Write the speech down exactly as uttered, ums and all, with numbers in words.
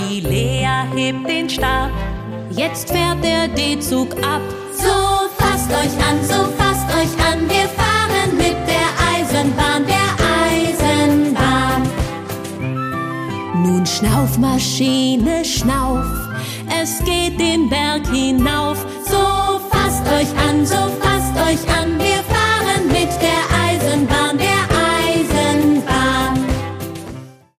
die Lea hebt den Stab. Jetzt fährt der D-Zug ab. So fasst euch an, so fasst euch an, wir fahren mit der Eisenbahn, der Eisenbahn. Nun schnauf, Maschine, schnauf, es geht den Berg hinauf. So